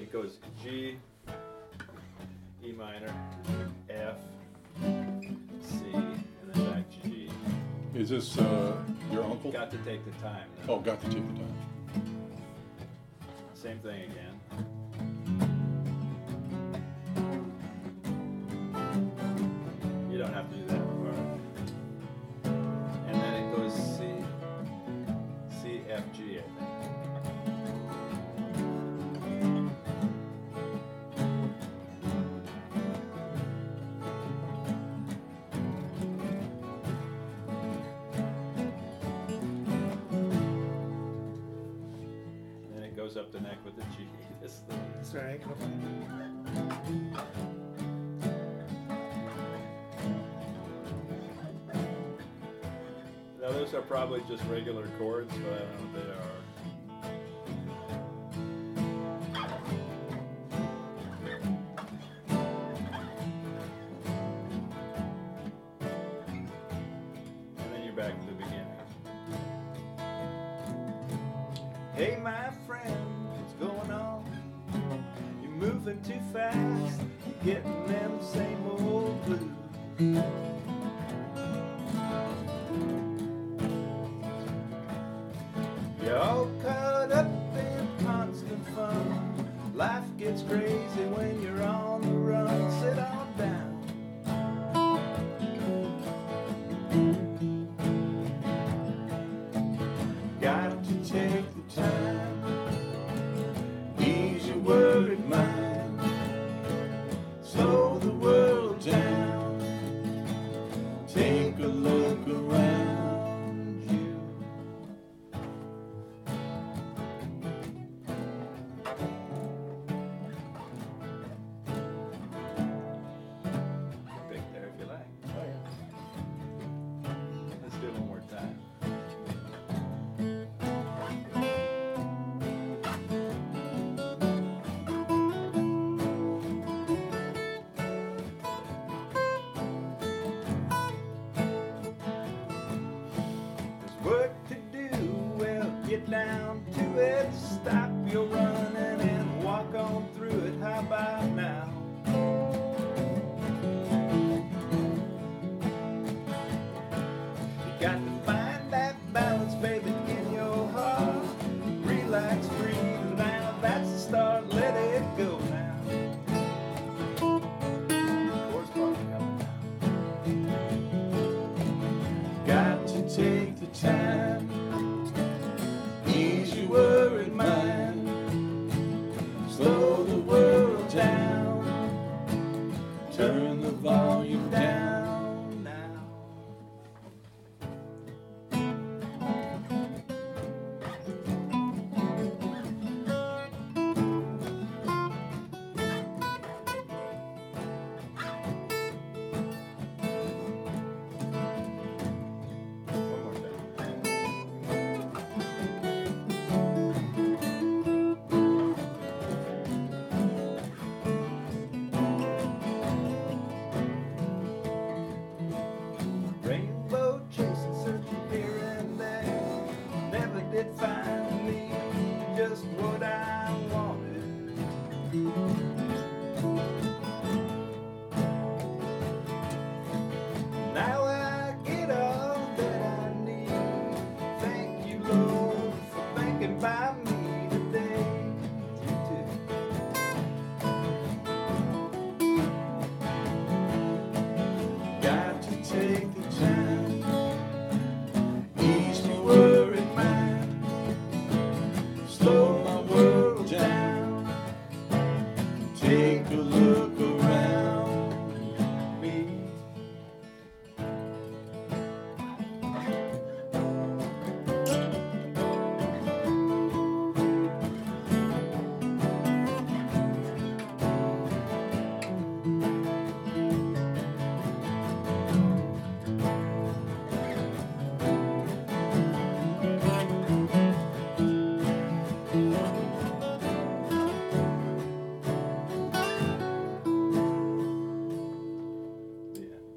it goes G, E minor, F, C, and then back to G. Is this your uncle? Got to take the time. Oh, got to take the time. Same thing again. You don't have to do that part. And then it goes C, F, G, I think. And then it goes up the neck with the G. This thing. That's right. Go find Now those are probably just regular chords, but I don't know what they are. And then you're back to the beginning. Hey my friend, what's going on? You're moving too fast, you're getting them same old blues. You're all caught up in constant fun. Life gets crazy when you're on the run. Sit on down. Got to take the time, ease your worried mind, slow the world down, take a look around you. Pick there if you like. Oh, yeah. Let's do it one more time. There's work to do, well, get down to it. Stop your running and walk on through it. How about now? You got to find that balance, baby, in your heart. Relax, breathe now, that's the start. Let it go now. Chorus part coming now. Got to take the time, ease your worried mind, slow the world down, turn the volume down now. One more time. Rainbow chasing, searching here and there, never did find me just what I wanted.